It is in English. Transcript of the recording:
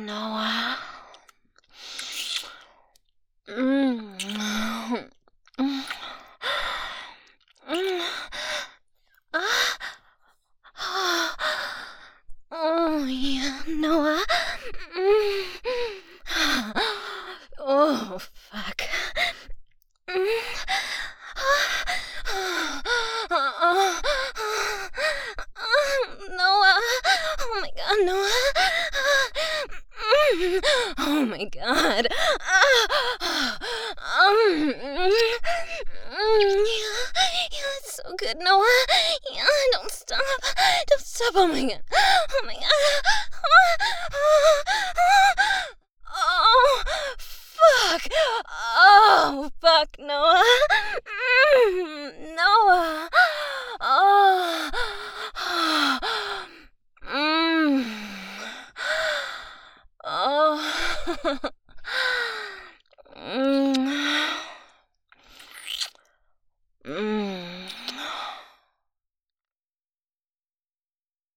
Noah. Mm. Mm. Mm. Ah. Oh, yeah, Noah. Mm. Oh, fuck. Mm. Noah. Oh my god, Noah. Oh my god. Yeah, it's so good, Noah. Yeah, don't stop. Don't stop. Oh my god. Oh my god. Oh, fuck. Oh, fuck, Noah. Noah. Oh. Mm. Oh. Mm.